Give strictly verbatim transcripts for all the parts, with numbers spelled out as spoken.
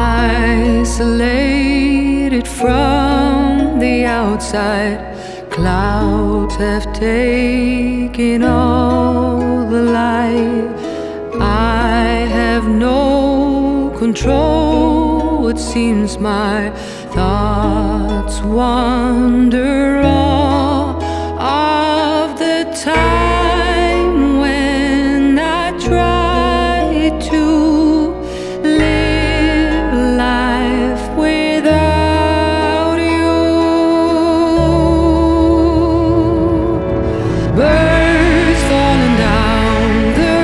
Isolated from the outside, clouds have taken all the light. I have no control. It seems my thoughts wander all of the time when I try to live life without you. Birds falling down the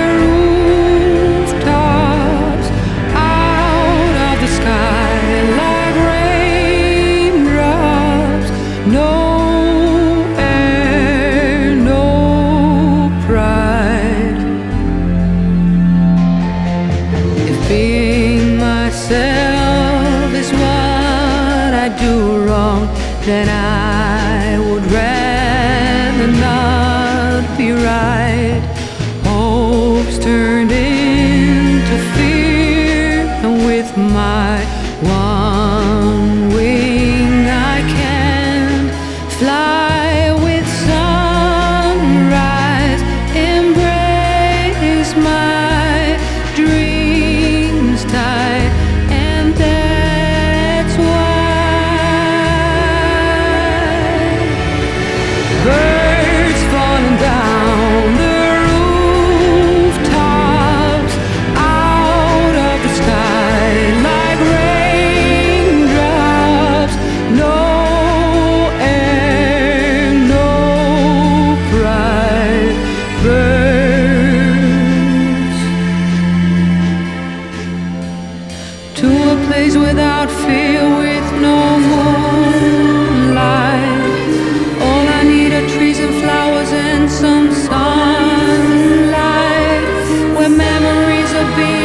rooftops, out of the sky like raindrops. No air, no pride. If being myself is what I do wrong, then I would rather not be right. Hopes turned into fear, and with my one wing I can't fly with sunrise. Embrace my dreams tight, and that's why birds falling down the rooftops, out of the sky like raindrops. No air, no pride. Birds to a place without fear, with no moonlight. All I need are trees and flowers and some sunlight, where memories are being